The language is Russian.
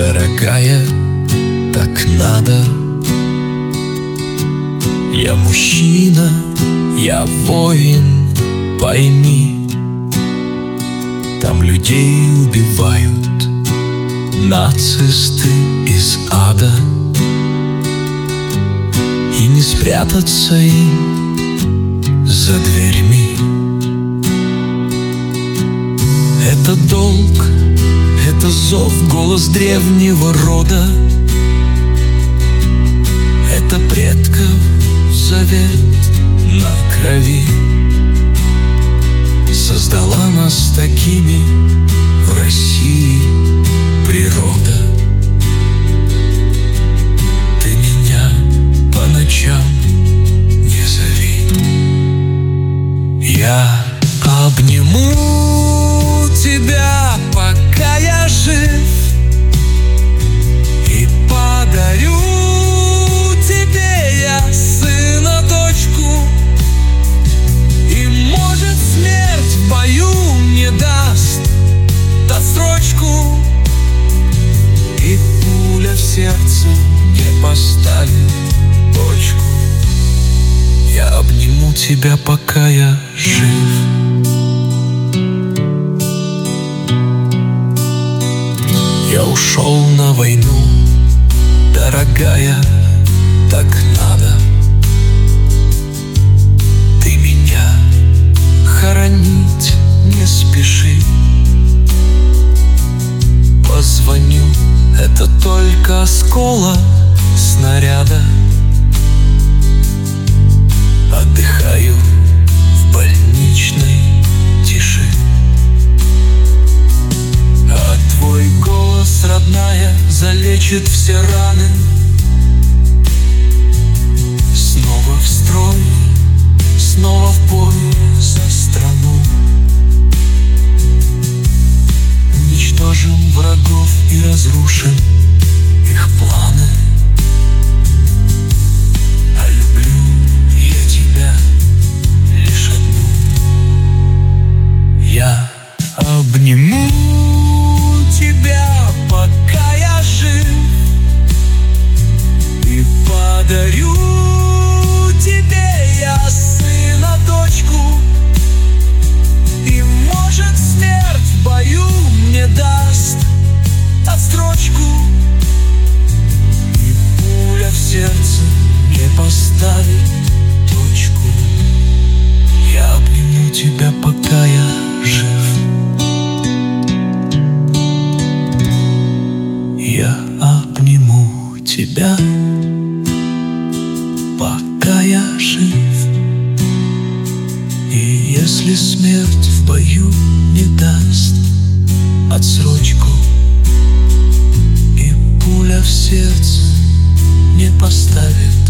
дорогая, так надо. Я мужчина, я воин, пойми. Там людей убивают нацисты из ада, и не спрятаться им за дверьми. Это долг, это зов, голос древнего рода. Это предков завет на крови. Создала нас такими в России природа. Ты меня по ночам не зови. Я обниму тебя, пока я жив, и подарю тебе я сына, дочку. И может смерть в бою мне даст отсрочку, и пуля в сердце не поставит точку. Я обниму тебя, пока я жив. Я ушел на войну, дорогая, так надо. Ты меня хоронить не спеши. Позвоню, это только осколок снаряда. Отдыхаю в больничной тиши, а твой голос, родная, залечит все раны. Снова в строй, снова в бой за страну. Уничтожим врагов и разрушим их планы. А люблю я тебя лишь одну. Я обниму тебя, пока я жив, и подарю тебе я сына, дочку. И может смерть в бою мне даст отсрочку, и пуля в сердце не поставит точку. Я обниму тебя, пока я жив. Я обниму тебя, пока я жив. И если смерть в бою не даст отсрочку, и пуля в сердце не поставит